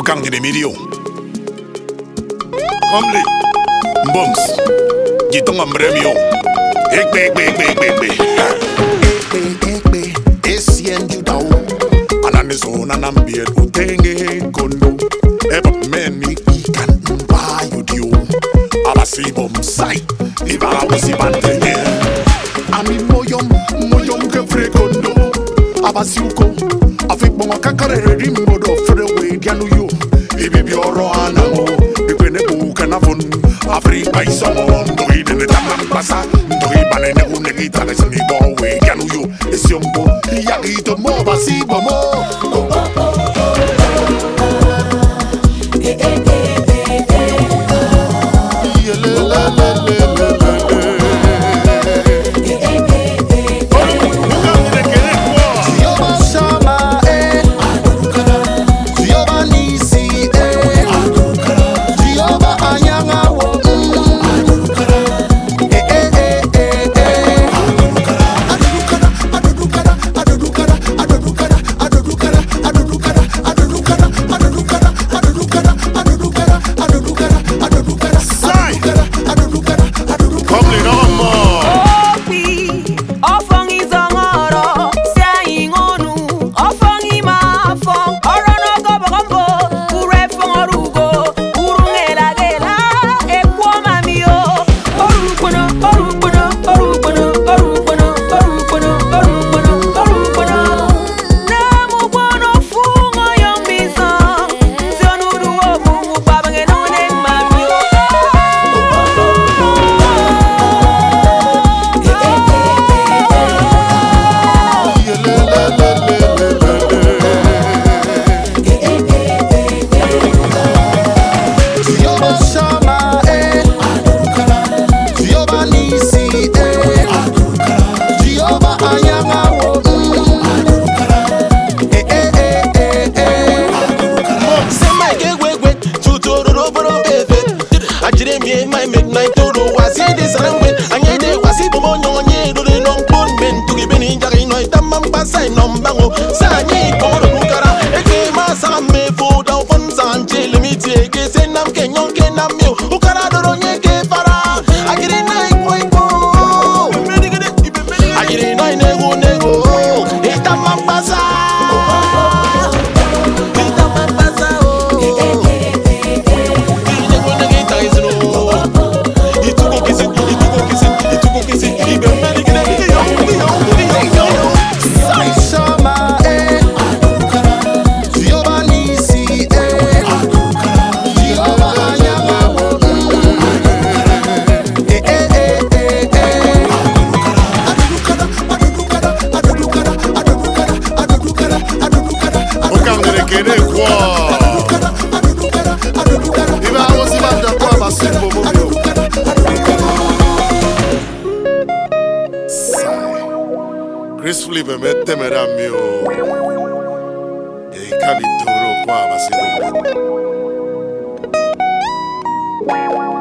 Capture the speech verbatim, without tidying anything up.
Gang de Mirio. Komli. Bombs. Gitong ambremio. Ekbe, ekbe, ekbe, ekbe, ekbe. Ekbe, ekbe. Esien judao. Ananiso nanambiet utenge kondo. Eba meni ikan mbayo dio. Abasi bomsai. Iba wasi bantenge. Ami moyom, moyom ke frekondo. Abasi uko. Afik bonga kakare rimbo do frewe dianu yo. Ibi bioro anamo. Ikwene buka na fun. Afrika isongo. Ndoi dene tamam pasa. Ndoi bane ne une gitare sini bowe dianu yo. Esiombo. Yagito mo basi bomo. Chris Flip mette me da mio. E capitolo qua va secondo.